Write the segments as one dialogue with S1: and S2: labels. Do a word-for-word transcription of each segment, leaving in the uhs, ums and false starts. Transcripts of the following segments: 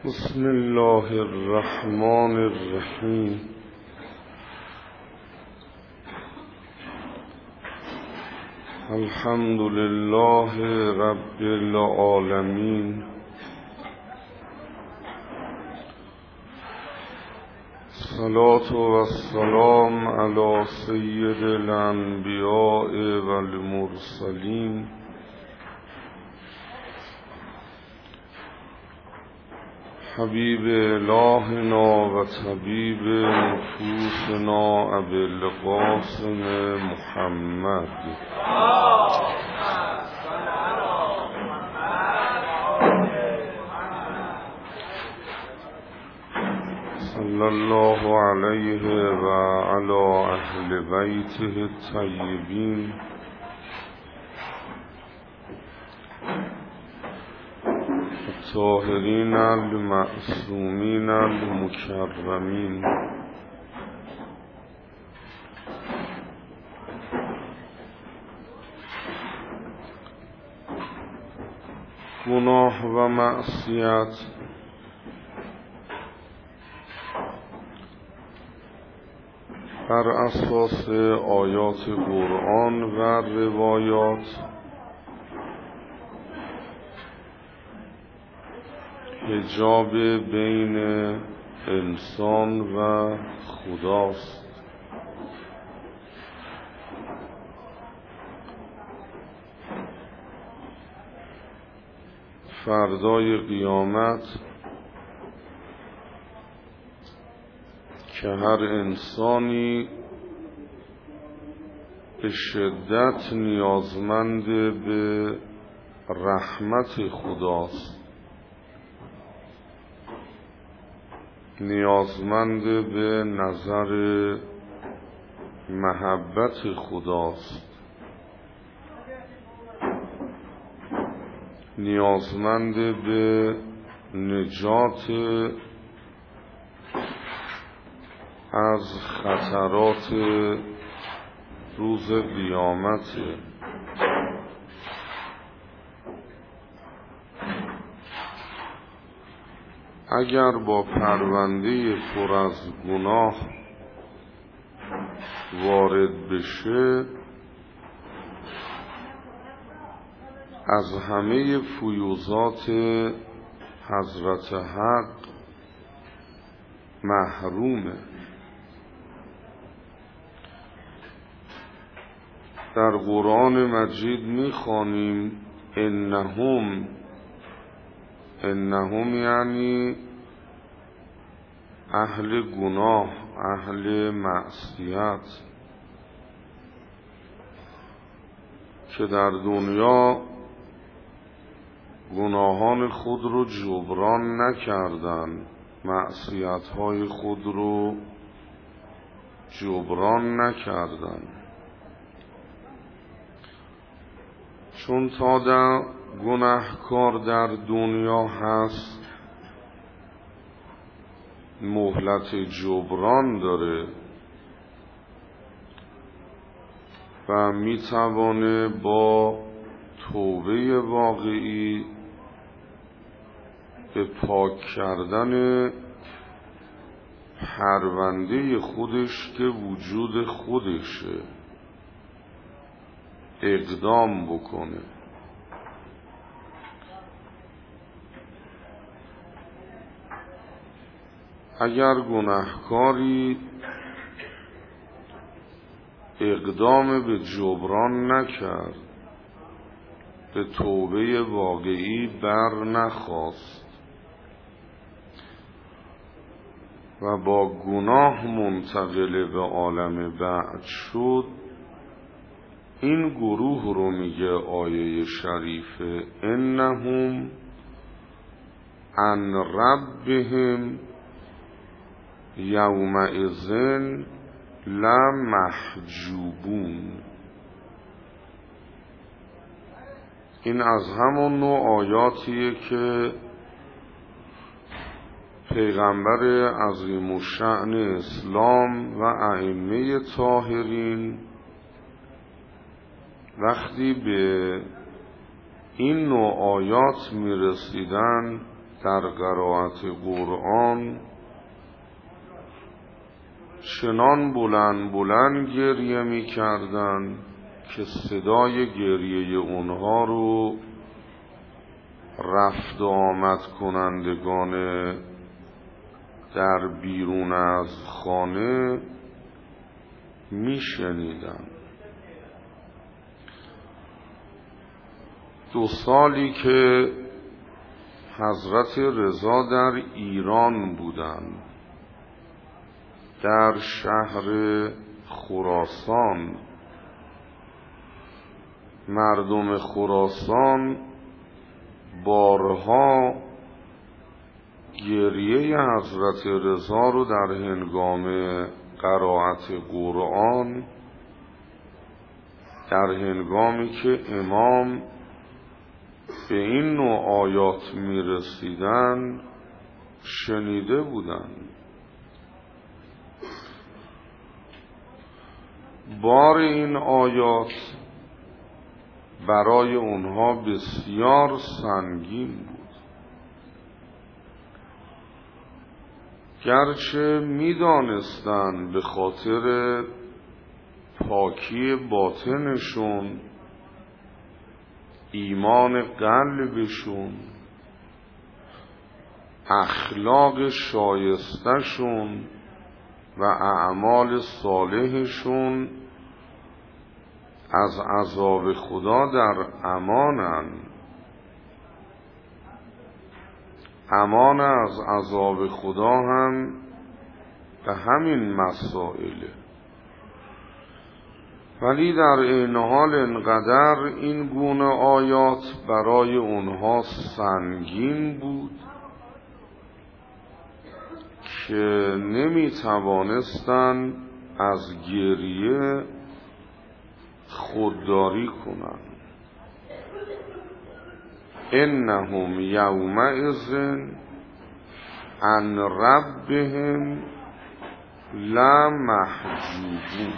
S1: بسم الله الرحمن الرحیم. الحمد لله رب العالمین. صلاة و السلام علی سید الانبیاء و المرسلین حبیب الهنا و طبیب نفوسنا ابی القاسم محمد صلی الله علیه و علی اهل بیته الطیبین الطاهرین المعصومین المکرمین. گناه و معصیت بر اساس آیات قرآن و روایات حجاب بین انسان و خداست. فردای قیامت که هر انسانی به شدت نیازمند به رحمت خداست، نیازمند به نظر محبت خداست، نیازمند به نجات از خطرات روز قیامت. اگر با پرونده پر از گناه وارد بشه، از همه فیوضات حضرت حق محرومه. در قرآن مجید میخوانیم انهم، انهم یعنی اهل گناه، اهل معصیت که در دنیا گناهان خود رو جبران نکردن، معصیت‌های خود رو جبران نکردن، چون تا در گناهکار در دنیا هست مهلت جبران داره و میتوانه با توبه واقعی به پاک کردن پرونده خودش که وجود خودشه اقدام بکنه. اگر گناهکاری اقدام به جبران نکرد، به توبه واقعی بر نخواست و با گناه منتقل به عالم بعد شد، این گروه رو میگه آیه شریفه انهم عن ربهم یومئذ لمحجوبون. این از همون نوع آیاتیه که پیغمبر عظیم الشأن اسلام و ائمه طاهرین وقتی به این نوع آیات میرسیدن در قرائت قرآن چنان بلند بلند گریه می کردن که صدای گریه اونها رو رفت و آمد کنندگان در بیرون از خانه می شنیدن. دو سالی که حضرت رضا در ایران بودند، در شهر خراسان، مردم خراسان بارها گریه حضرت رضا رو در هنگام قرائت قرآن، در هنگامی که امام به این نوع آیات می رسیدن شنیده بودند. بار این آیات برای اونها بسیار سنگین بود، گرچه می دانستند به خاطر پاکی باطنشون، ایمان قلبشون، اخلاق شایستشون و اعمال صالحشون از عذاب خدا در امانن. امان از عذاب خدا هم به همین مسائله، ولی در این حال انقدر این گونه آیات برای اونها سنگین بود که نمی توانستند از گریه خودداری کنند. انهم یومئذ عن ربهم لمحجوبون.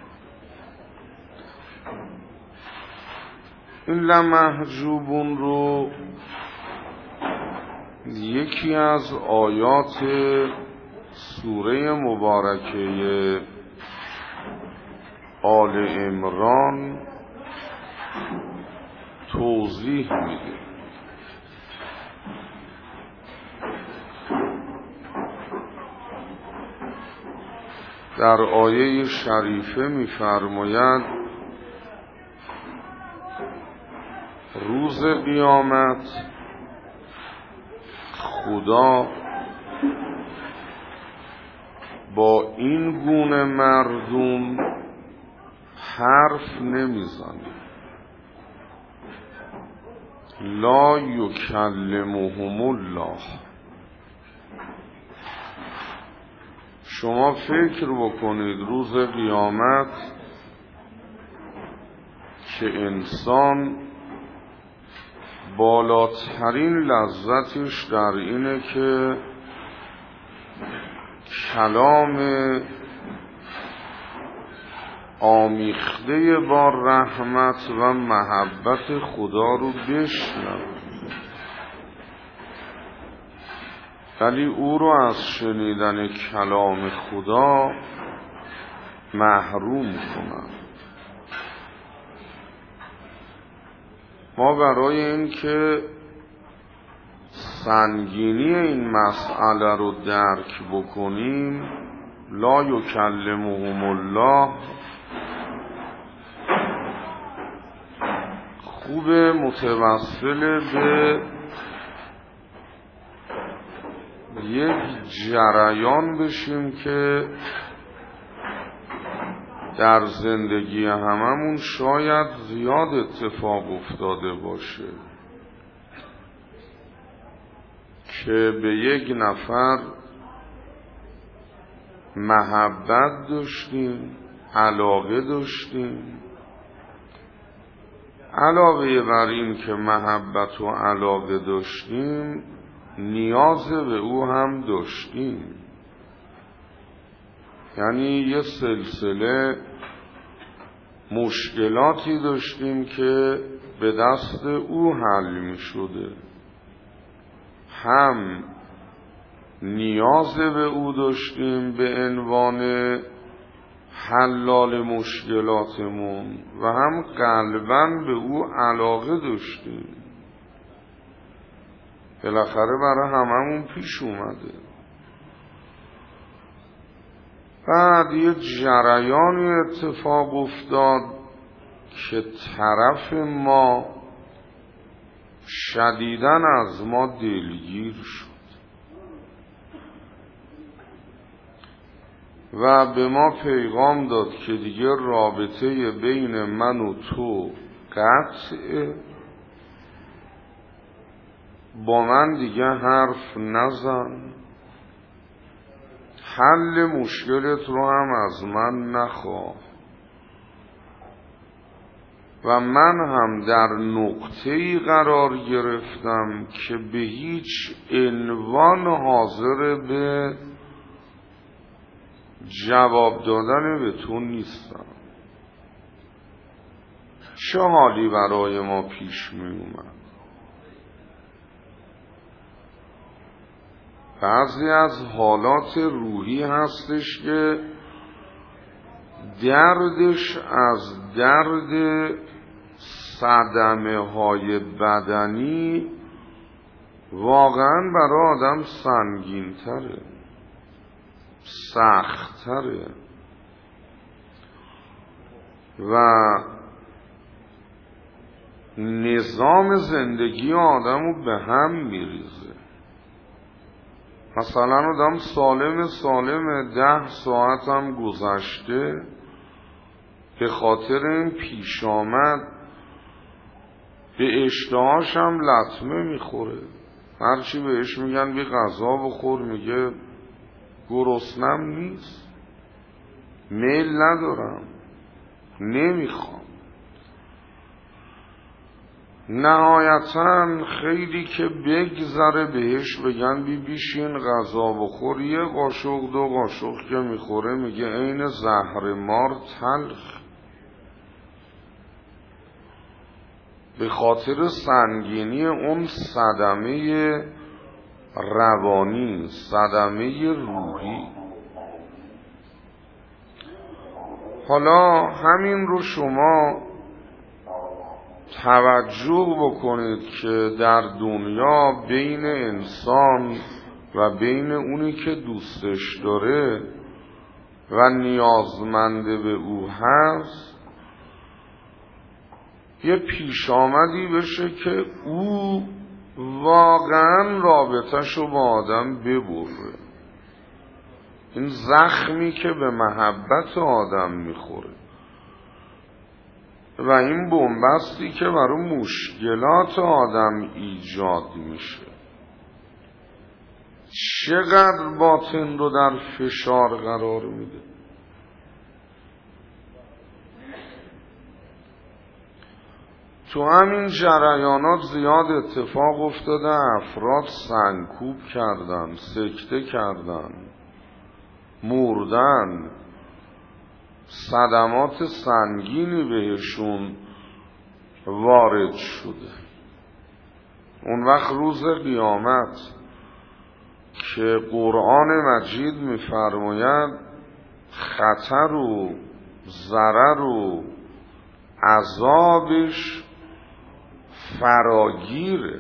S1: این لمحجوبون رو یکی از آیات سوره مبارکه آل عمران توضیح میده. در آیه شریفه می‌فرماید روز قیامت خدا با این گونه مردم حرف نمیزنه. لا یکلمهم الله. شما فکر بکنید روز قیامت که انسان بالاترین لذتش در اینه که کلام آمیخته با رحمت و محبت خدا رو بشنوه، ولی او رو از شنیدن کلام خدا محروم کنند. ما برای این که سنگینی این مسئله رو درک بکنیم، لا یکلمهم الله، خوب متوسل به یک جریان بشیم که در زندگی هممون شاید زیاد اتفاق افتاده باشه که به یک نفر محبت داشتیم، علاقه داشتیم، علاوه بر این که محبت و علاقه داشتیم نیاز به او هم داشتیم، یعنی یه سلسله مشکلاتی داشتیم که به دست او حل می شده. هم نیاز به او داشتیم به عنوان حلال مشکلاتمون و هم قلباً به او علاقه داشتیم. بالاخره برای هممون پیش اومده. بعد یه جریانی اتفاق افتاد که طرف ما شدیداً از ما دلگیر شد و به ما پیغام داد که دیگه رابطه بین من و تو قطعه، با من دیگه حرف نزن، حل مشکلت رو هم از من نخواه و من هم در نقطه‌ای قرار گرفتم که به هیچ عنوان حاضر به جواب دادن به تو نیستم. چه حالی برای ما پیش می اومد؟ بعضی از حالات روحی هستش که دردش از درد صدمه های بدنی واقعا برای آدم سنگین تره، سخت تره و نظام زندگی آدم رو به هم میریزه. مثلا آدم سالم سالم ده ساعت هم گذشته به خاطر این پیش آمد به اشتهاش هم لطمه میخوره. هرچی بهش میگن بی غذا بخور میگه گرسنم نیست، میل ندارم، نمیخوام. نهایتا خیلی که بگذره بهش بگن بی بیشین غذا بخور، یه قاشق دو قاشق که میخوره میگه عین زهر مار تلخ. به خاطر سنگینی اون صدمه روانی، صدمه روحی. حالا همین رو شما توجه بکنید که در دنیا بین انسان و بین اونی که دوستش داره و نیازمنده به او هست یه پیش آمدی بشه که او واقعا رابطه‌شو با آدم ببره. این زخمی که به محبت آدم میخوره و این بنبستی که برای مشکلات آدم ایجاد میشه چقدر باطن رو در فشار قرار میده. تو همین جریانات زیاد اتفاق افتاده، افراد سنگکوب کردن، سکته کردن، مردن، صدمات سنگینی بهشون وارد شده. اون وقت روز قیامت که قرآن مجید می‌فرماید خطر و ضرر و عذابش فراگیره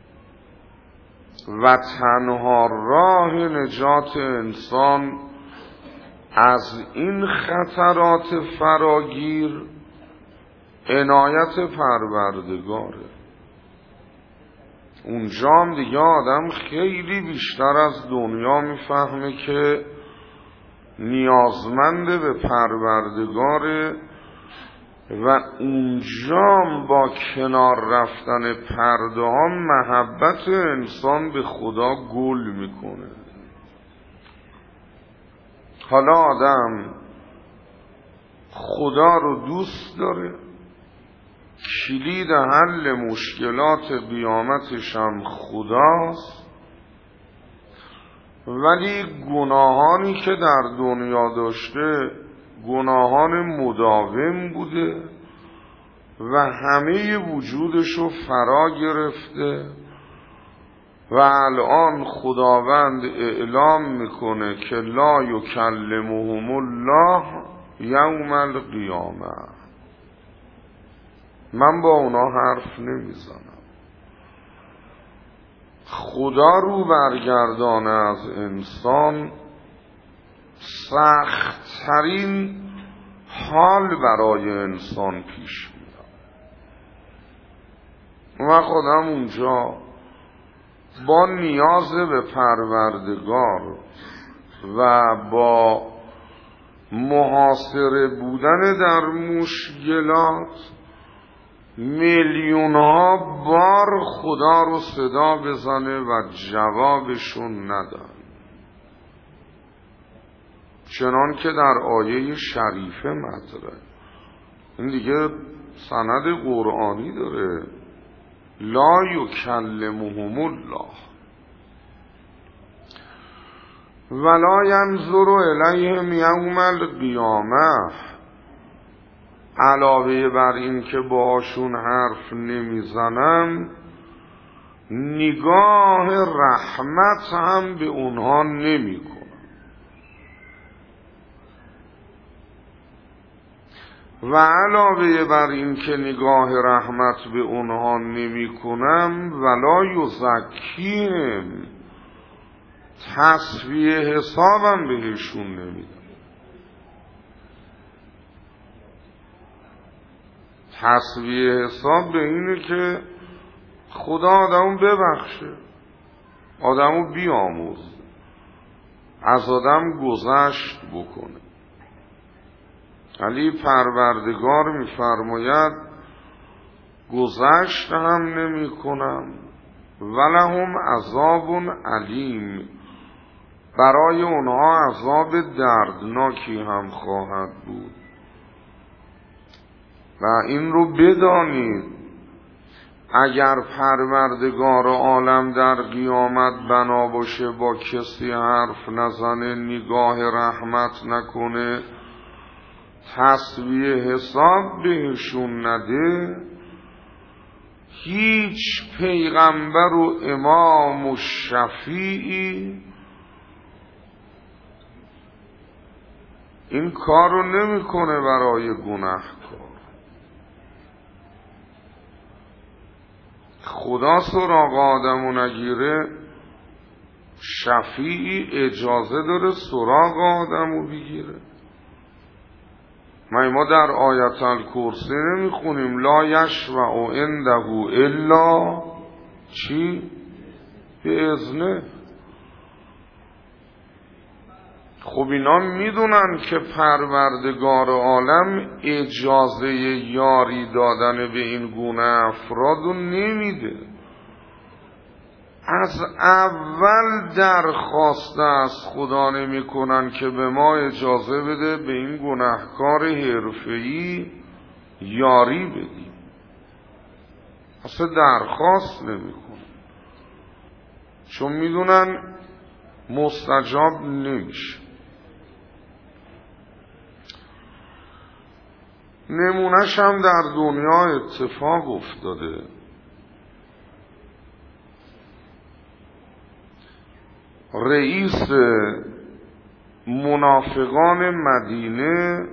S1: و تنها راه نجات انسان از این خطرات فراگیر عنایت پروردگاره. اونجا هم دیگه آدم خیلی بیشتر از دنیا میفهمه که نیازمند به پروردگاره و اونجا با کنار رفتن پرده ها محبت انسان به خدا گل میکنه. حالا آدم خدا رو دوست داره، کلید حل مشکلات قیامتش هم خداست، ولی گناهانی که در دنیا داشته گناهان مداوم بوده و همه وجودش رو فرا گرفته و الان خداوند اعلام میکنه که لا یکلمهم الله یوم القیامه، من با اونا حرف نمیزنم. خدا رو برگردانه از انسان سخت‌ترین حال برای انسان پیش میاد و خودم اونجا با نیاز به پروردگار و با محاصره بودن در مشکلات میلیون ها بار خدا رو صدا بزنه و جوابشون ندن، چنان که در آیه شریفه مطرحه. این دیگه سند قرآنی داره، لا یکلمهم الله ولا ینظر الیهم یوم القیامه. علاوه بر این که باهاشون حرف نمیزنم، نگاه رحمت هم به اونها نمیکنم. و علاوه بر این که نگاه رحمت به اونها نمیکنم، ولا یزکیهم، تصفیه حسابم بهشون نمیدم. تصفیه حساب به اینه که خدا آدمو ببخشه، آدمو بیاموز، از آدم گذشت بکنه. علی پروردگار میفرماید گذشت هم نمی کنم ولهم عذاب علیم، برای اونها عذاب دردناکی هم خواهد بود. و این رو بدانید اگر پروردگار عالم در قیامت بنا باشه با کسی حرف نزنه، نگاه رحمت نکنه، تسویه حساب بهشون نده، هیچ پیغمبر و امام و شفیعی این کار رو نمیکنه برای گناهکار. خدا سراغ آدمو نگیره، شفیعی اجازه داره سراغ آدمو بگیره؟ ما در آیت الکرسی نمیخونیم لا یشفع عنده الا چی؟ به اذنه. خب اینا میدونن که پروردگار عالم اجازه یاری دادن به این گونه افراد رو نمیده. از اول درخواست از خدا نمی کنن که به ما اجازه بده به این گناهکار حرفه‌ای یاری بدیم، اصلا درخواست نمی کنن، چون میدونن مستجاب نمیشه. نمونهش هم در دنیا اتفاق افتاده. رئیس منافقان مدینه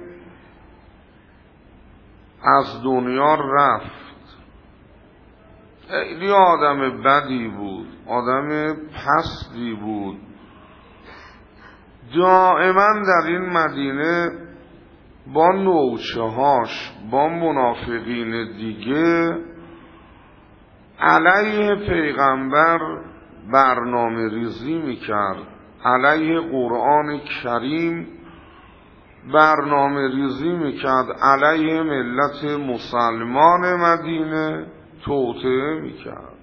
S1: از دنیا رفت. خیلی آدم بدی بود، آدم پستی بود، دائما در این مدینه با نوچه‌هاش با منافقین دیگه علیه پیغمبر برنامه ریزی میکرد، علیه قرآن کریم برنامه ریزی میکرد، علیه ملت مسلمان مدینه توطئه میکرد.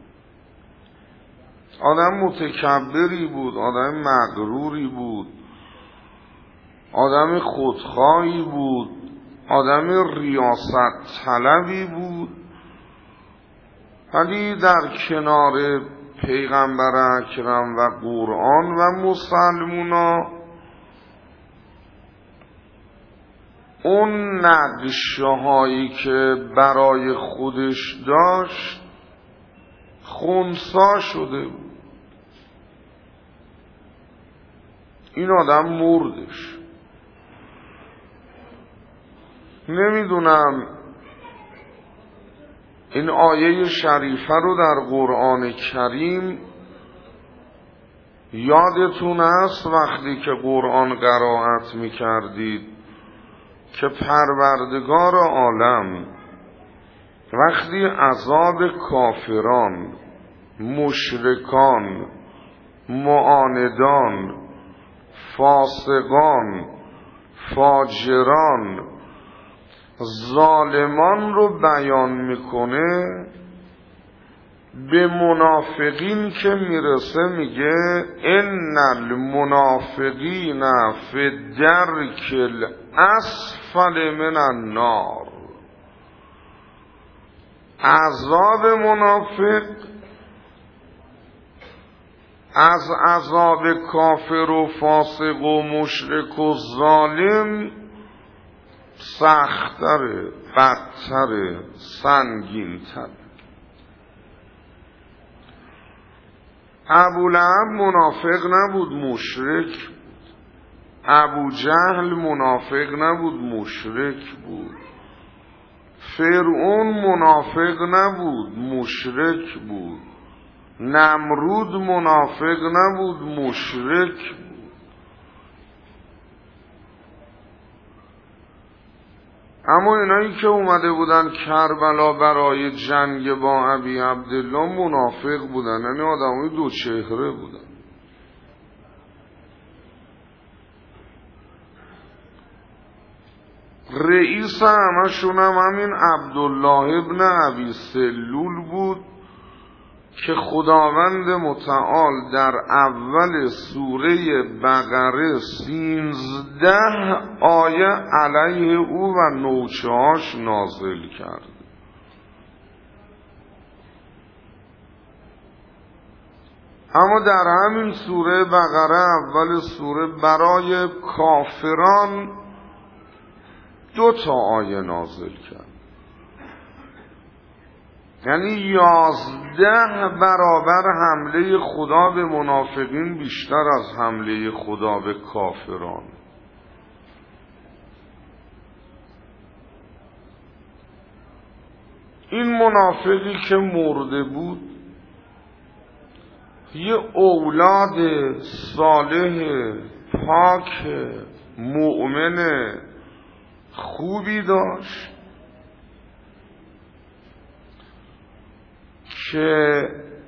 S1: آدم متکبری بود، آدم مغروری بود، آدم خودخواهی بود، آدم ریاست طلبی بود. ولی در کنار پیغمبر اکرم و قرآن و مسلمونا اون نقشه هایی که برای خودش داشت خنثی شده بود. این آدم مردش. نمیدونم این آیه شریفه رو در قرآن کریم یادتون است وقتی که قرآن قرائت میکردید که پروردگار عالم وقتی عذاب کافران، مشرکان، معاندان، فاسقان، فاجران، ظالمان رو بیان میکنه، به منافقین که میرسه میگه ان المنافقین فی الدرک الاسفل من النار. عذاب منافق از عذاب کافر و فاسق و مشرک و ظالم سخت‌تره، بدتره، سنگین‌تره. ابولهب منافق نبود، مشرک بود. ابوجهل منافق نبود، مشرک بود. فرعون منافق نبود، مشرک بود. نمرود منافق نبود، مشرک بود. اما اینایی که اومده بودن کربلا برای جنگ با ابی عبدالله منافق بودن، یعنی آدمای دو چهره بودن. رئیس همشون هم همین عبدالله ابن ابی سلول بود که خداوند متعال در اول سوره بقره سینزده آیه علیه او و نوچه‌هاش نازل کرد. اما در همین سوره بقره اول سوره برای کافران دو تا آیه نازل کرد، یعنی یازده برابر حمله خدا به منافقین بیشتر از حمله خدا به کافران. این منافقی که مرده بود یه اولاد صالح پاک مؤمن خوبی داشت که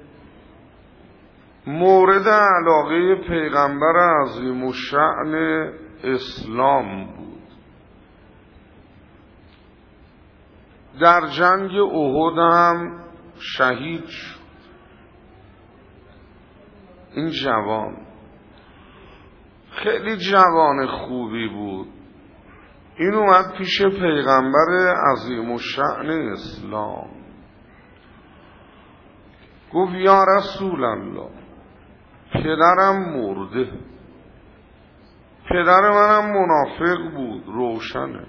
S1: مورد علاقه پیغمبر عظیم الشأن اسلام بود. در جنگ احد هم شهید شد. این جوان خیلی جوان خوبی بود. این اومد پیش پیغمبر عظیم الشأن اسلام، گفت یا رسول الله پدرم مرده، پدر منم منافق بود، روشنه،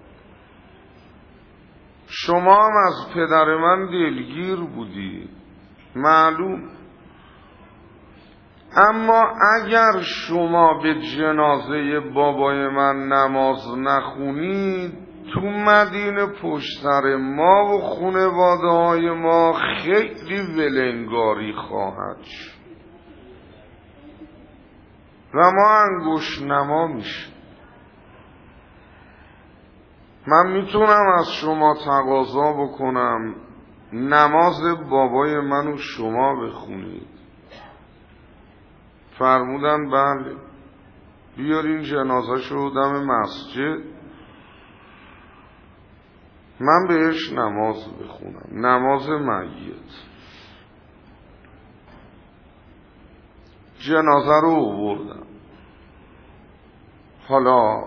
S1: شما هم از پدر من دلگیر بودی، معلوم، اما اگر شما به جنازه بابای من نماز نخونید تو مدینه پشت سر ما و خانواده های ما خیلی ولنگاری خواهد شد و ما انگشت نما میشه. من میتونم از شما تقاضا بکنم نماز بابای منو شما بخونید؟ فرمودن بله، بیارین جنازه شو دم مسجد من بهش نماز بخونم، نماز میت. جنازه رو آوردم. حالا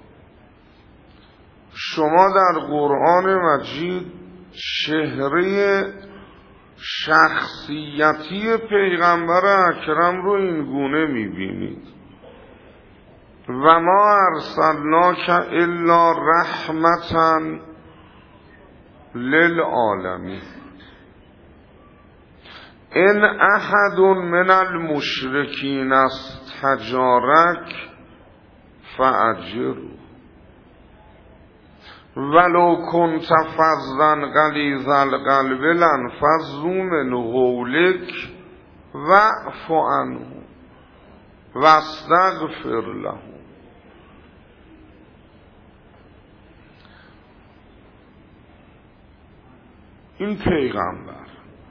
S1: شما در قرآن مجید چهره شخصیتی پیغمبر اکرم رو این گونه میبینید و ما ارسلناک الا رحمتا للعالمین. ان احد من المشرکین استجارک فاجره ولو کنت فظا غلیظ القلب لانفضوا من حولک واعف عنه واستغفر له. این پیغمبر،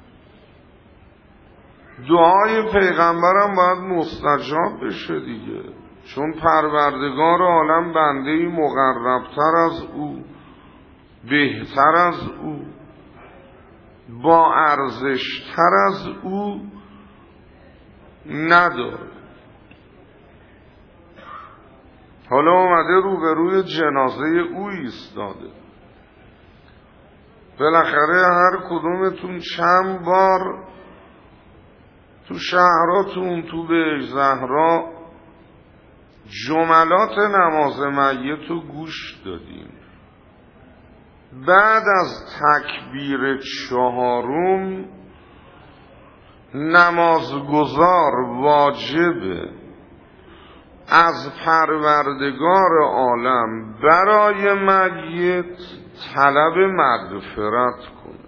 S1: دعای پیغمبرم باید مستجاب بشه دیگه، چون پروردگار عالم بنده‌ای مقربتر از او، بهتر از او، با ارزشتر از او نداره. حالا اومده روبروی جنازه او ایستاده. بالاخره هر کدومتون چند بار تو شهراتون، تو به زهرا، جملات نماز میت رو گوش دادیم. بعد از تکبیر چهارم نمازگزار واجبه از پروردگار عالم برای میت طلب مغفرت کنه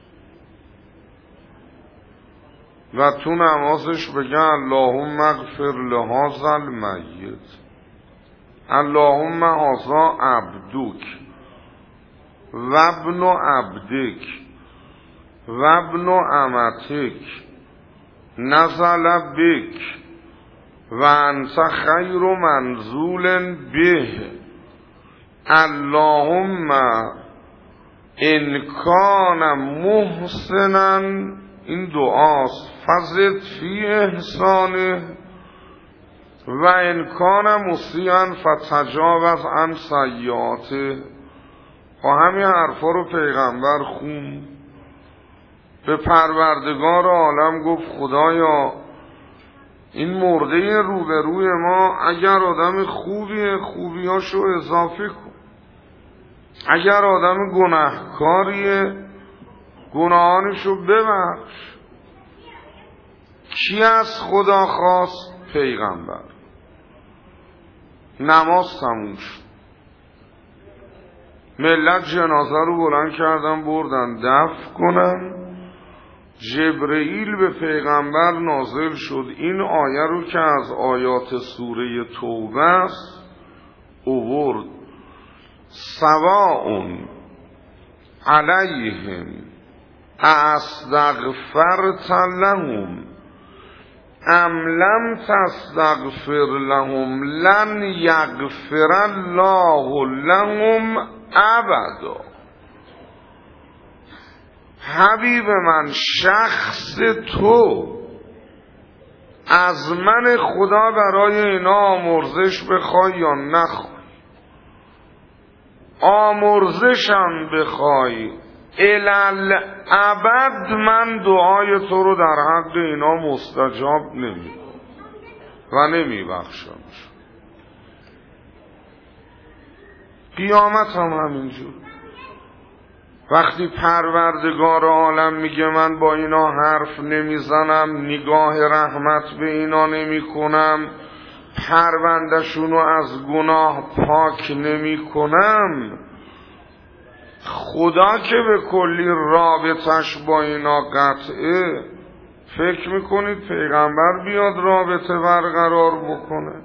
S1: و تو نمازش بگه اللهم اغفر لهذا المیت، اللهم هذا عبدک و ابن عبدک و ابن امتک نزل بک و انت خیر منزول به، اللهم ان کان محسنا، این دعاست، فزد فی احسانه و ان کان مسیئا فتجاوز عن سیئاته. و همین حرفا رو پیغمبر خون، به پروردگار عالم گفت خدایا این مرده روبروی ما اگر آدم خوبیه خوبیاشو اضافه کن، اگر آدم گناهکاریه گناهانشو ببخش. کی از خدا خواست؟ پیغمبر. نماز تموم شد، ملت جنازه رو بلند کردن بردن دفن کنن. جبرئیل به پیغمبر نازل شد این آیه رو که از آیات سوره توبه است اوورد. سواء علیهم استغفرت لهم ام لم تستغفر لهم لن یغفر الله لهم ابدا. حبیب من، شخص تو از من خدا برای اینا آمرزش بخوای یا نخوای، آمرزشم بخوای الالعبد من دعای تو رو در حق اینا مستجاب نمی و نمی بخشم. قیامت هم همینجور، وقتی پروردگار عالم میگه من با اینا حرف نمیزنم، نگاه رحمت به اینا نمی کنم، پروندشونو از گناه پاک نمی کنم، خدا که به کلی رابطش با اینا قطعه، فکر میکنید پیغمبر بیاد رابطه برقرار بکنه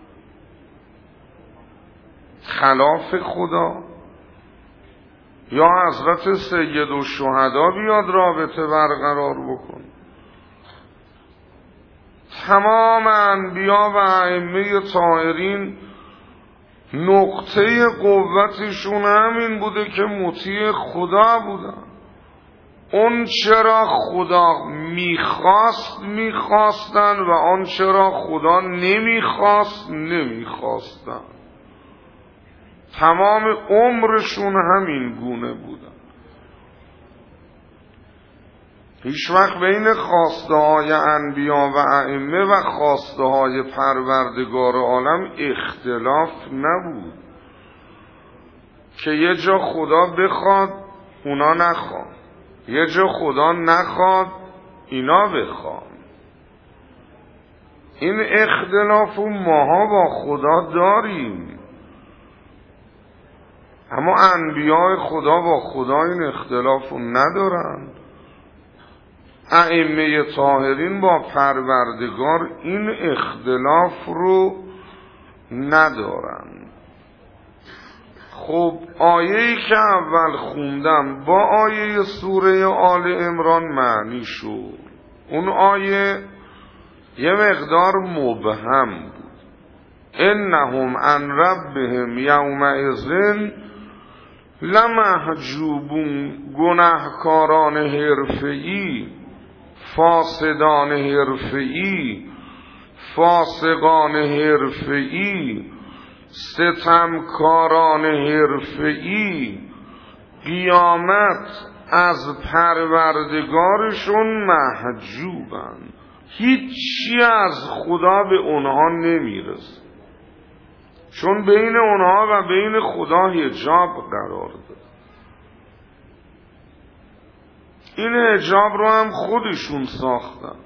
S1: خلاف خدا؟ یا حضرت سید الشهدا بیاد رابطه برقرار بکنه؟ تمام انبیا و ائمه طاهرین نقطه قوتشون همین بوده که مطیع خدا بودن. اون چرا خدا میخواست میخواستن و اون چرا خدا نمیخواست نمیخواستن. تمام عمرشون همین گونه بودن. هیچ وقت بین خواسته های انبیا و ائمه و خواسته های پروردگار عالم اختلاف نبود که یه جا خدا بخواد اونا نخواد، یه جا خدا نخواد اینا بخوان. این اختلاف ماها با خدا داریم، اما انبیاء خدا با خدا این اختلاف رو ندارن. ائمه طاهرین با پروردگار این اختلاف رو ندارن. خب آیه‌ای که اول خوندم با آیه سوره آل عمران معنی شد. اون آیه یه مقدار مبهم بود. انهم عن ربهم یومئذ لمحجوبون، گناهکاران حرفه‌ای، فاسدان حرفه‌ای، فاسقان حرفه‌ای، ستمکاران حرفه‌ای قیامت از پروردگارشون محجوبن، هیچی از خدا به اونها نمیرسه، چون بین اونها و بین خدا حجاب قرار داد. این حجاب رو هم خودشون ساختن.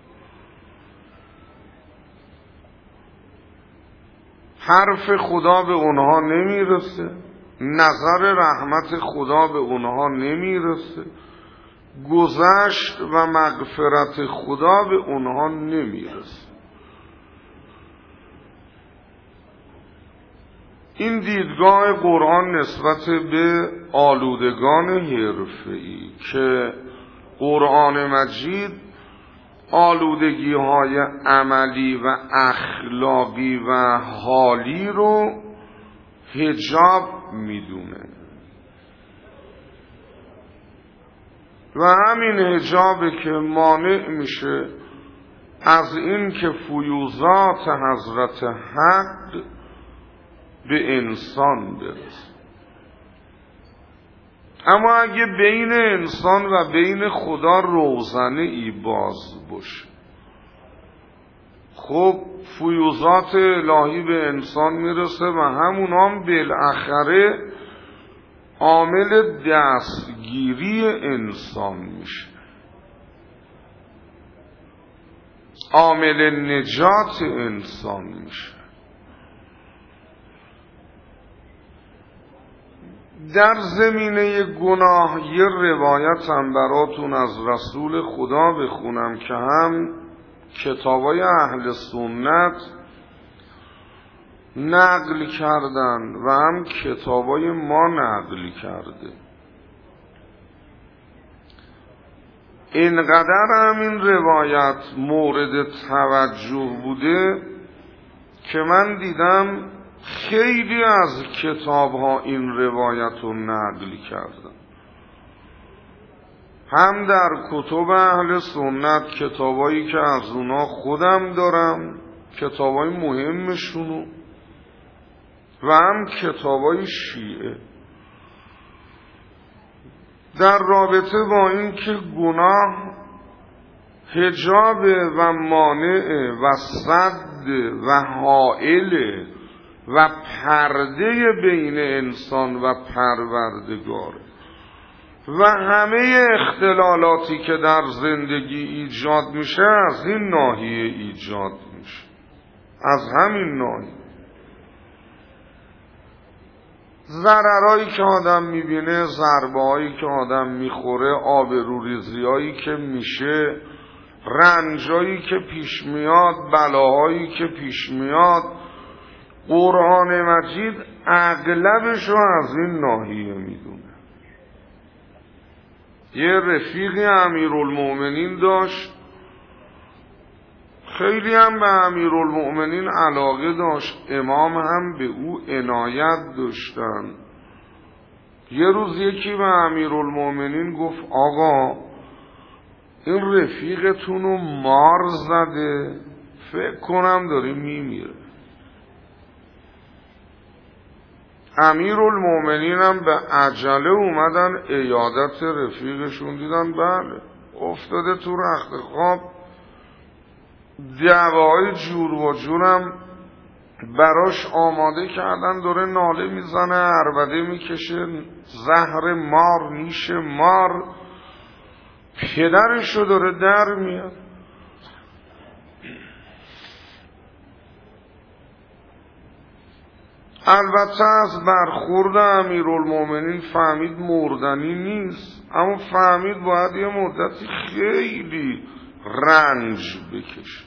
S1: حرف خدا به اونها نمیرسه، نظر رحمت خدا به اونها نمیرسه، گذشت و مغفرت خدا به اونها نمیرسه. این دیدگاه قرآن نسبت به آلودگان حرفه‌ای که قرآن مجید آلودگی های عملی و اخلاقی و حالی رو حجاب میدونه و همین حجابه که مانع میشه از این که فیوضات حضرت حق به انسان برسه. اما اگه بین انسان و بین خدا روزنه ای باز باشه، خب فیوضات الهی به انسان میرسه و همون هم بالاخره عامل دستگیری انسان میشه، عامل نجات انسان میشه. در زمینه گناه یه روایت هم براتون از رسول خدا بخونم که هم کتابای اهل سنت نقل کردن و هم کتابای ما نقل کرده. اینقدر هم این روایت مورد توجه بوده که من دیدم خیلی از کتاب ها این روایت رو نقل کردن، هم در کتب اهل سنت، کتابایی که از اونا خودم دارم، کتابای مهمشونو، و هم کتابای شیعه، در رابطه با این که گناه حجاب و مانع و صد و حائل و پرده بین انسان و پروردگار و همه اختلالاتی که در زندگی ایجاد میشه از این ناحیه ایجاد میشه، از همین ناحیه. ضررهایی که آدم میبینه، ضربه‌هایی که آدم میخوره، آبروریزی‌هایی که میشه، رنجایی که پیش میاد، بلاهایی که پیش میاد، قرآن مجید اغلبش رو از این ناحیه میدونه. یه رفیقی امیرالمؤمنین داشت، خیلی هم به امیرالمؤمنین علاقه داشت، امام هم به او عنایت داشتن. یه روز یکی به امیرالمؤمنین گفت آقا این رفیقتون رو مار زده، فکر کنم داره میمیره. امیرالمؤمنین هم به عجله اومدن عیادت رفیقشون، دیدن بله افتاده تو رخت خواب، دوای جور و جورم براش آماده کردن، داره ناله میزنه، عربده میکشه، زهر مار، نیش مار، پدرشو داره در میاد. البته از برخورد امیرالمومنین فهمید مردنی نیست، اما فهمید باید یه مدتی خیلی رنج بکشه.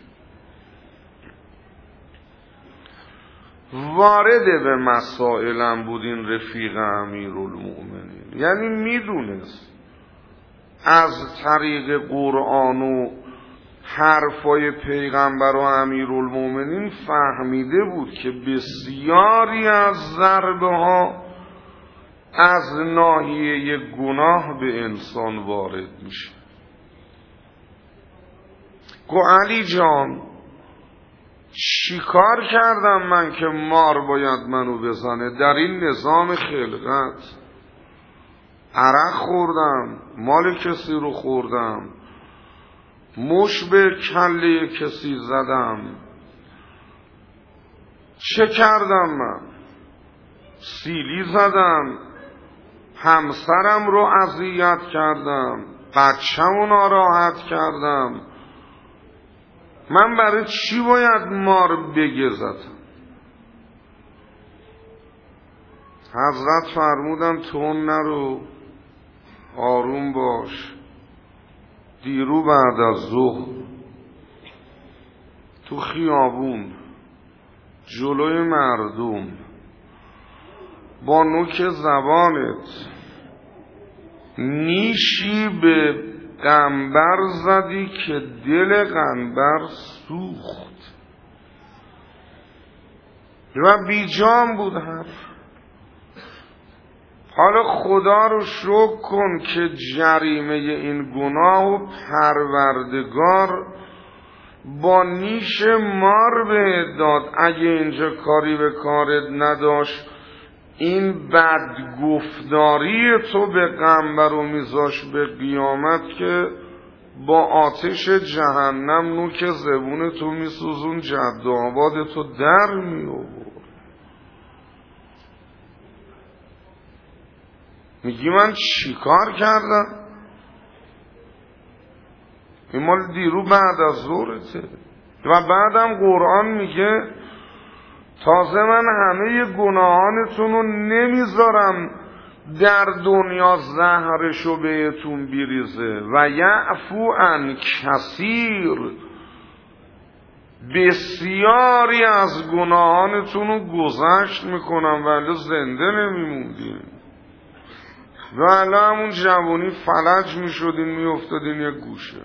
S1: وارد به مسائلم بود این رفیق امیرالمومنین، یعنی میدونست از طریق قرآن و حرفای پیغمبر و امیرالمومنین فهمیده بود که بسیاری از ضربه ها از ناحیه گناه به انسان وارد میشه. گو علی جان چی کار کردم من که مار باید منو بزنه؟ در این نظام خلقت عرق خوردم، مال کسی رو خوردم، مش به کله کسی زدم، چه کردم من؟ سیلی زدم، همسرم رو اذیت کردم، بچه‌مو ناراحت کردم، من برای چی باید مار بگزدم؟ حضرت فرمودن تون نرو، آروم باش. دیرو بعد از ظهر تو خیابون جلوی مردم با نوک زبانت نیشی به قنبر زدی که دل قنبر سوخت و بیجان بود حرف. حالا خدا رو شکر کن که جریمه این گناه و پروردگار با نیش مار بهت داد. اگه اینجا کاری به کارت نداشت این بدگفتاری تو به قنبر و میذاش به قیامت که با آتش جهنم نوک زبون تو میسوزون، جد آباد تو در میآورد. میگی من چی کار کردم؟ این مال دیرو بعد از ظهرته. و بعدم قرآن میگه تازه من همه گناهانتون رو نمیذارم در دنیا زهرشو بهتون بریزه و یعفو عن کثیر، بسیاری از گناهانتون رو گذشت میکنم ولی زنده نمیموندیم، ولی همون جوانی فلج میشدین میافتادین یک گوشه،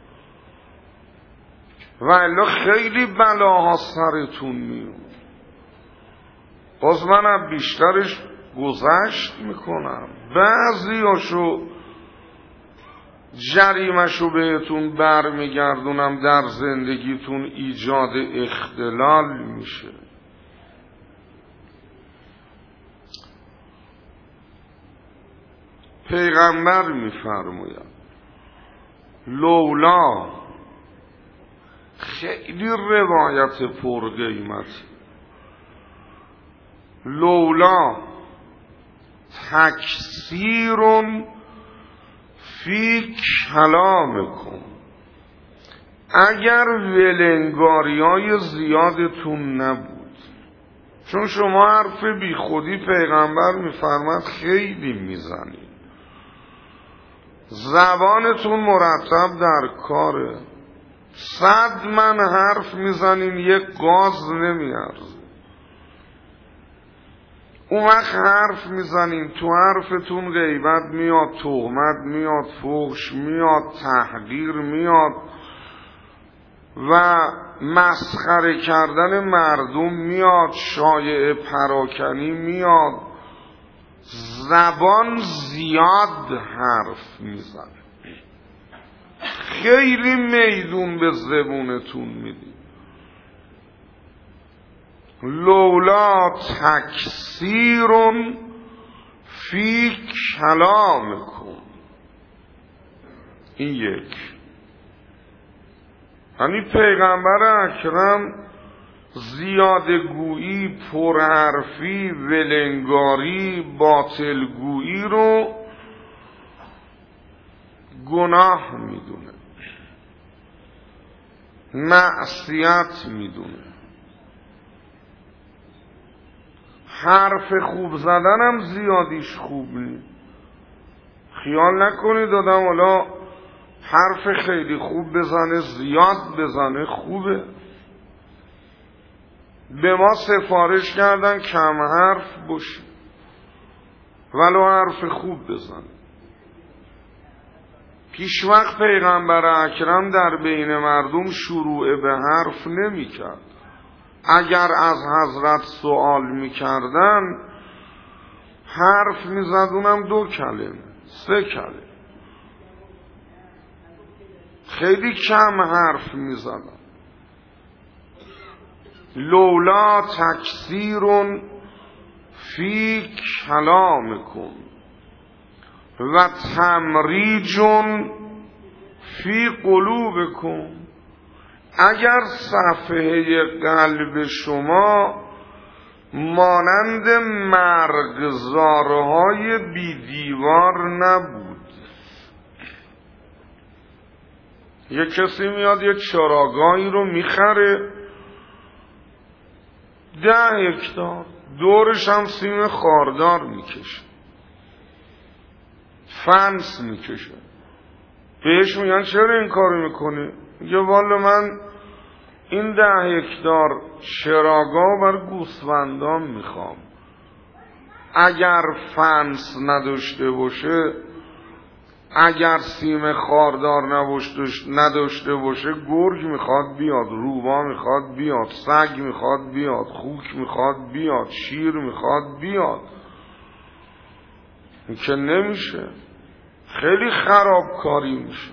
S1: ولی خیلی بلاها سرتون میاد. باز من بیشترش گذشت میکنم، بعضی هاشو جریمشو بهتون برمیگردونم، در زندگیتون ایجاد اختلال میشه. پیغمبر میفرماید لولا، خیلی روایت پرقیمتی، لولا تکثیر فی کلامکم، اگر ولنگاری های زیادتون نبود، چون شما حرف بی خودی پیغمبر میفرماد خیلی میزنید، زبانتون مرتب در کاره، صد من حرف میزنین یک گاز نمیارزه، اون وقت حرف میزنین تو حرفتون غیبت میاد، تهمت میاد، فحش میاد، تحقیر میاد و مسخره کردن مردم میاد، شایعه پراکنی میاد، زبان زیاد حرف میزنه، خیلی میدون به زبونتون میدی. لولا تکثیر فی کلامکم، این یک. یعنی پیغمبر اکرم زیادگویی، پرحرفی، ولنگاری، باطلگویی رو گناه میدونه، معصیت میدونه. حرف خوب زدنم زیادیش خوب نیست. خیال نکنید آدم حالا حرف خیلی خوب بزنه، زیاد بزنه خوبه. به ما سفارش کردن کم حرف باشی ولو حرف خوب بزن. پیش وقت پیغمبر اکرم در بین مردم شروع به حرف نمی کرد. اگر از حضرت سوال می کردن حرف می زدونم دو کلمه سه کلمه، خیلی کم حرف می زدن. لولا تکثیر فی کلامکم و تمریج فی قلوبکم، اگر صفحه قلب شما مانند مرغزارهای بی دیوار نبود. یه کسی میاد یه چراگاهی رو میخره ده هکتار، دورش هم سیم خاردار میکشه، فنس میکشه. بهش میگن چرا این کارو میکنی؟ میگه والا من این ده هکتار چراگاه بر گوسفندان میخوام، اگر فنس نداشته باشه، اگر سیم خاردار نداشته باشه، گرگ میخواد بیاد، روبا میخواد بیاد، سگ میخواد بیاد، خوک میخواد بیاد، شیر میخواد بیاد. این که نمیشه، خیلی خرابکاری میشه.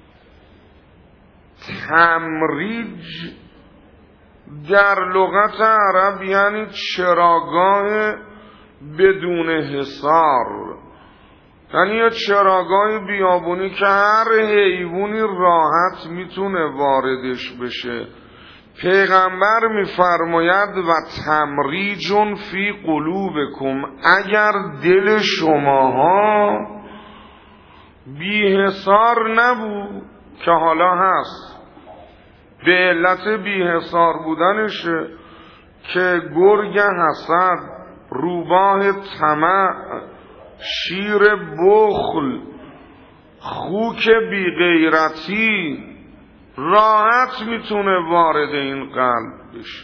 S1: تمریج در لغت عرب یعنی چراگاه بدون حصار، یعنی یه چراگاه بیابونی که هر حیوانی راحت میتونه واردش بشه. پیغمبر میفرماید و تمریج فی قلوبکم، اگر دل شماها بی حصار نبود، که حالا هست، به علت بی حصار بودنشه که گرگ حسد، روباه طمع، شیر بخل، خوک بی غیرتی راحت میتونه وارد این قلب بشه.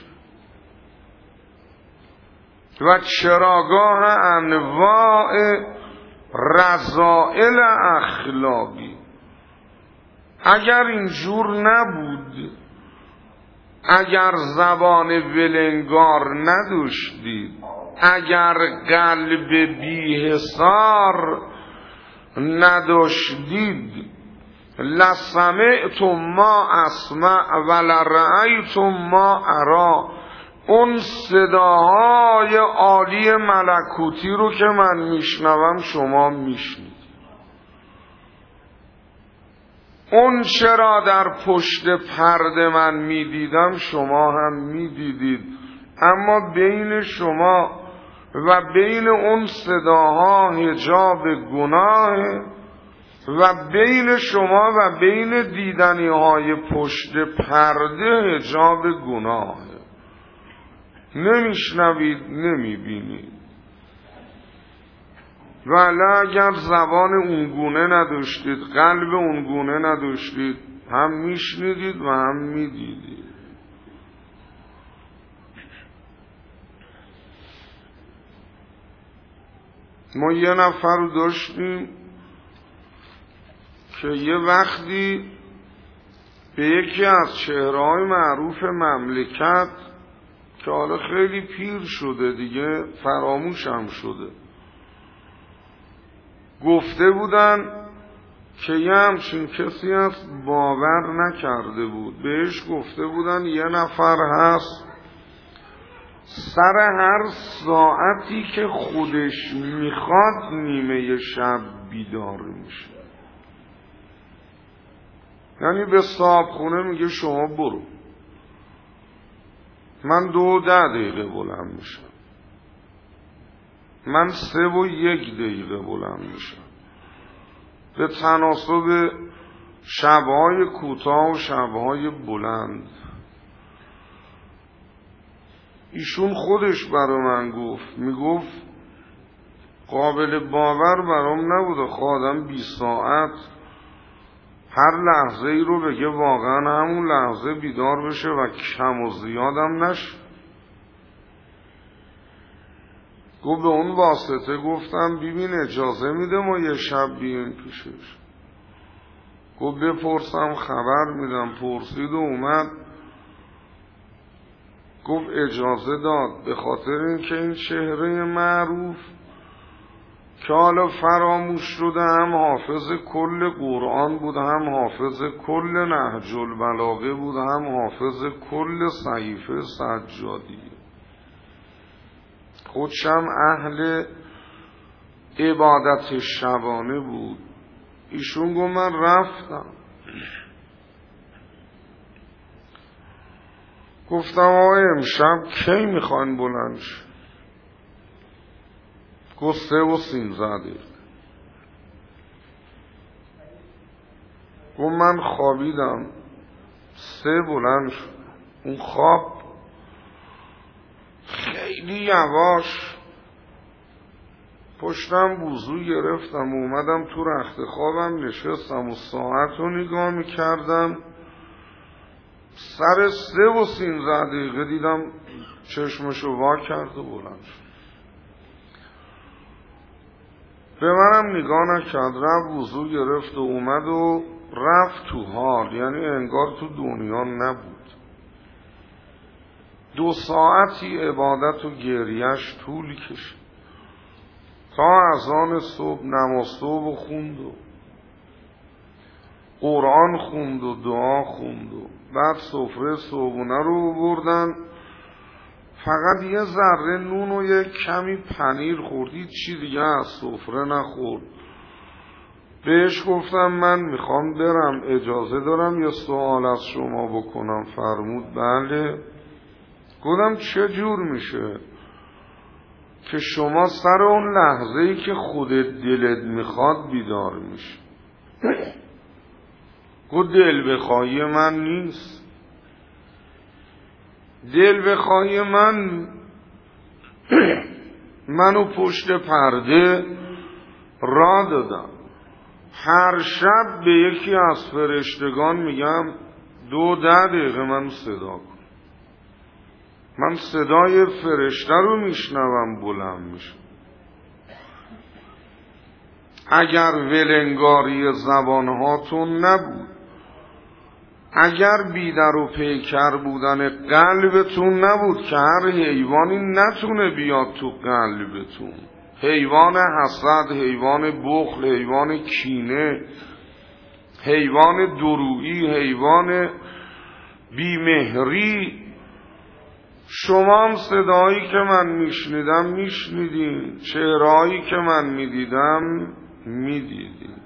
S1: و چراگاه انواع رذائل اخلاقی، اگر اینجور نبود، اگر زبان ولنگار نداشتید، اگر قلب بی‌حصار نداشتید، لسمعتم ما اسمع ولرأیتم ما ارا، اون صداهای عالی ملکوتی رو که من میشنوم شما میشنید، اون چرا در پشت پرده من میدیدم شما هم میدیدید. اما بین شما و بین اون صداها حجاب گناه، و بین شما و بین دیدنی های پشت پرده حجاب گناه. نمیشنوید، نمیبینید. ولی اگر زبان اونگونه نداشتید، قلب اونگونه نداشتید، هم میشنیدید و هم میدیدید. ما یه نفر رو داشتیم که یه وقتی به یکی از چهره‌های معروف مملکت که حالا خیلی پیر شده دیگه، فراموش هم شده، گفته بودن که یه همچین کسی هست، باور نکرده بود. بهش گفته بودن یه نفر هست سر هر ساعتی که خودش میخواد نیمه شب بیدار میشه. یعنی به صاحب خونه میگه شما برو، من دو ده دقیقه بلند میشم، من سه و یک دقیقه بلند میشم، به تناسب شبهای کوتاه و شبهای بلند. ایشون خودش برای من گفت، میگفت قابل باور برام نبوده خودم بیست ساعت هر لحظه ای رو بگه واقعا همون لحظه بیدار بشه و کم و زیادم نشه. گفت به اون واسطه گفتم ببین اجازه میده ما یه شب بیایم پیشش؟ گفت بپرسم خبر میدم. پرسید و اومد، گفت اجازه داد به خاطر اینکه این چهره معروف که حالا فراموش شده هم حافظ کل قرآن بود، هم حافظ کل نهج البلاغه بود، هم حافظ کل صحیفه سجادیه، خودشم اهل عبادت شبانه بود. ایشون گفت من رفتم، گفتم آقای امشب کی میخواین بلند شد؟ گفت سه و سینزده دقیقه. گفت من خوابیدم، سه بلند شد. اون خواب خیلی یواش پشتم وضو گرفتم و اومدم تو رخت خوابم نشستم و ساعت رو نگاه میکردم، سر سه و سینزده دقیقه دیدم چشمشو وا کرد و بلند شد. به منم نگاه نکرد، رفت وضو گرفت و اومد و رفت تو حال، یعنی انگار تو دنیا نبود. دو ساعتی عبادت و گریش طول کشید تا اذان صبح نماز صبح خوند و قرآن خوند و دعا خوند و بعد سفره صبحونه رو بردن، فقط یه ذره نون و یه کمی پنیر خوردید، چی دیگه از سفره نخورد. بهش گفتم من میخوام برم، اجازه دارم یه سوال از شما بکنم؟ فرمود بله. گفتم چه جور میشه که شما سر اون لحظه‌ای که خودت دلت میخواد بیدار میشه؟ گفت دل بخواهی من نیست، دل بخواهی من منو پشت پرده را دادم، هر شب به یکی از فرشتگان میگم دو ده دقیقه منو صدا کن. من صدای فرشته رو میشنوم بلند میشه. اگر ولنگاری زبانهاتون نبود، اگر بیدر و پیکر بودن قلبتون نبود که هر حیوانی نتونه بیاد تو قلبتون، حیوان حسد، حیوان بخل، حیوان کینه، حیوان درویی، حیوان بیمهری، شما هم صدایی که من میشنیدم میشنیدین، چهرهایی که من میدیدم میدیدین.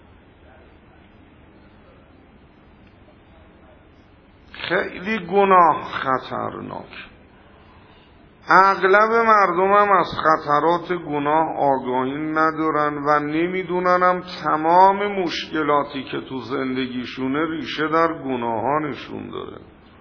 S1: خیلی گناه خطرناک. اغلب مردم هم از خطرات گناه آگاهی ندارن و نمیدوننم تمام مشکلاتی که تو زندگیشونه ریشه در گناهانشون داره.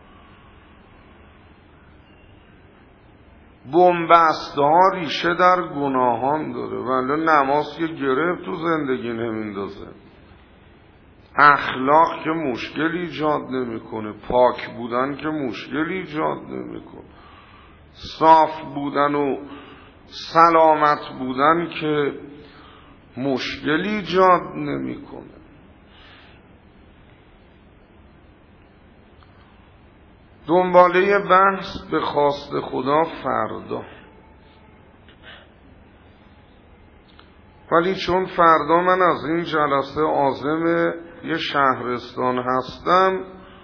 S1: بنبست ها ریشه در گناهان داره، ولی نماز که گرفت تو زندگی نمیندازه. اخلاق که مشکل ایجاد نمیکنه، پاک بودن که مشکل ایجاد نمیکنه، صاف بودن و سلامت بودن که مشکل ایجاد نمیکنه. دنباله بحث به خواست خدا فردا، ولی چون فردا من از این جلسه عازم یه شهرستان هستم،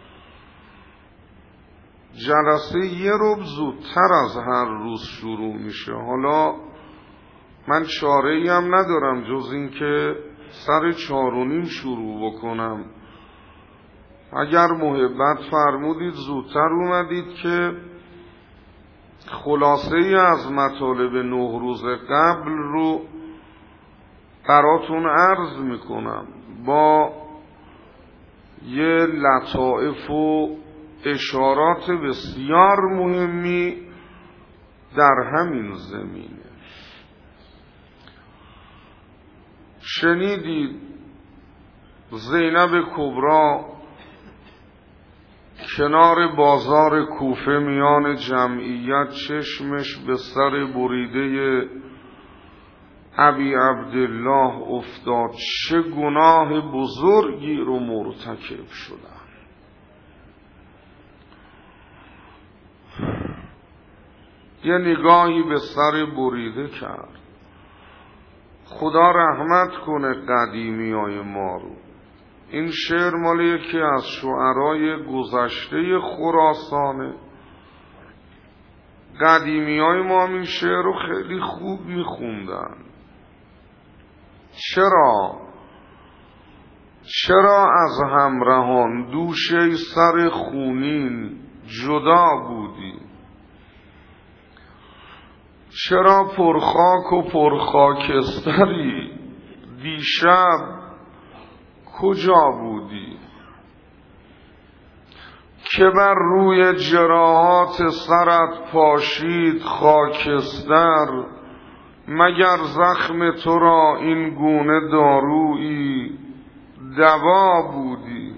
S1: جلسه یه ربع زودتر از هر روز شروع میشه. حالا من چاره‌ای هم ندارم جز این که سر چار و نیم شروع بکنم. اگر محبت فرمودید زودتر اومدید که خلاصه ای از مطالب نه روز قبل رو براتون عرض میکنم. با یه لطائف و اشارات بسیار مهمی در همین زمینه. شنیدید زینب کبرا کنار بازار کوفه میان جمعیت چشمش به سر بریده ابی عبدالله افتاد، چه گناه بزرگی رو مرتکب شدن. یه نگاهی به سر بریده کرد. خدا رحمت کنه قدیمی های ما رو. این شعر مال یکی از شعرای گذشته خراسانه. قدیمی های ما این شعر رو خیلی خوب میخوندن. چرا؟ چرا از همراهان دوشه سر خونین جدا بودی؟ چرا پرخاک و پرخاکستری دیشب کجا بودی؟ که بر روی جراحات سرت پاشید خاکستر، مگر زخم تو را این گونه دارویی دوا بودی؟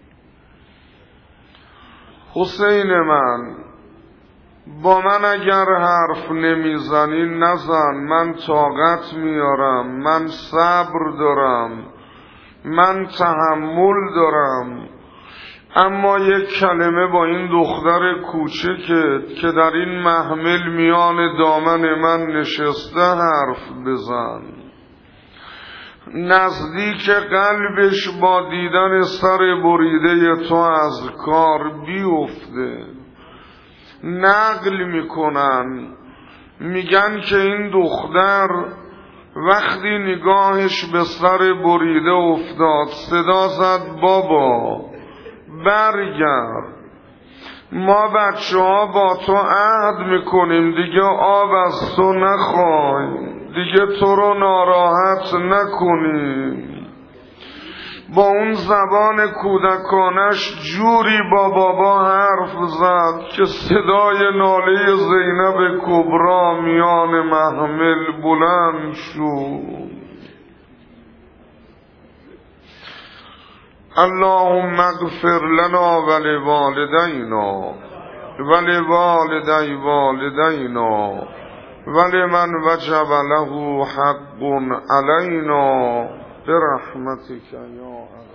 S1: حسین من، با من اگر حرف نمیزنی نزن، من طاقت میارم، من صبر دارم، من تحمل دارم، اما یک کلمه با این دختر کوچکت که در این محمل میان دامن من نشسته حرف بزن. نزدیک قلبش با دیدن سر بریده تو از کار بیفته. نقل میکنن میگن که این دختر وقتی نگاهش به سر بریده افتاد صدا زد بابا برگرد، ما بچه ها با تو عهد میکنیم دیگه آب از تو نخواهیم، دیگه تو رو ناراحت نکنیم. با اون زبان کودکانش جوری با بابا حرف زد که صدای ناله زینب کبرا میان محمل بلند شد. اللهم اغفر لنا ولوالدینا ولوالدی والدینا ولمن وجب له حق علینا برحمتک یا